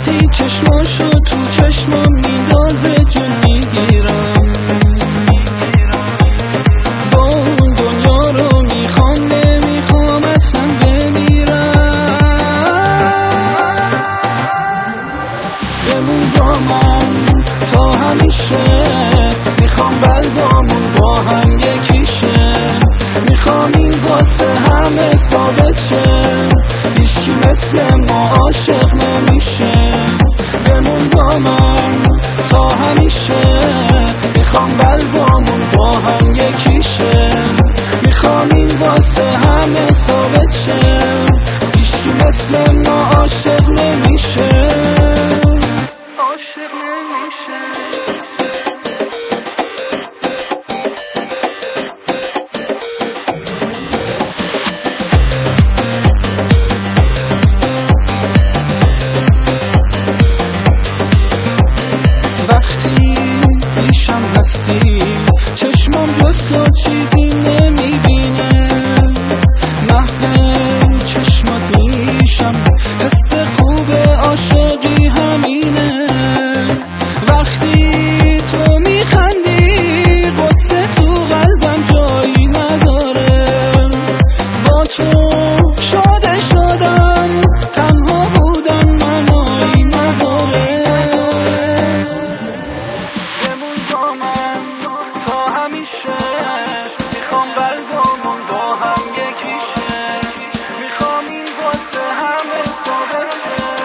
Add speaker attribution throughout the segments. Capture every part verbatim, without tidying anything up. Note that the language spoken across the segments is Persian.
Speaker 1: وقتی چشماشو تو چشمم میندازه جون میگیرم، با اون دنیا رو میخوام نمیخوام اصلا بمیرم. بمون با من تا همیشه، میخوام قلبامون با هم یکیشه، میخوام این واسه همه ثابت شه، هیچکی مثل ما عاشق نمیشه. بمون با من تا همیشه، میخوام قلبامون با هم یکیشه، میخوام این واسه همه ثابت شه، هیچکی مثل ما عاشق نمیشه، عاشق نمیشه. وقتی پیشم هستی چشمم جز تو چیزی نمیبینه، محو چشمات میشم، حس خوب عاشقی همینه. وقتی تو میخندی قصه تو قلبم جایی نداره، با تو شاده شدم، تنها بودن منایی نداره. میخوام قلبامون با هم یکیشه، میخوام این واسه همه ثابت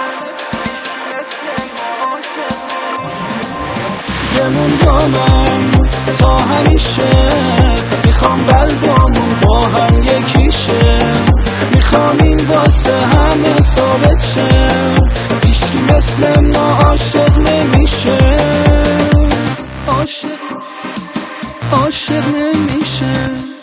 Speaker 1: شه، بمون با من تا همیشه، میخوام قلبامون با هم یکیشه، میخوام این واسه همه ثابت شه، هیچکی مثل ما عاشق نمیشه، عاشق عاشق نمیشه.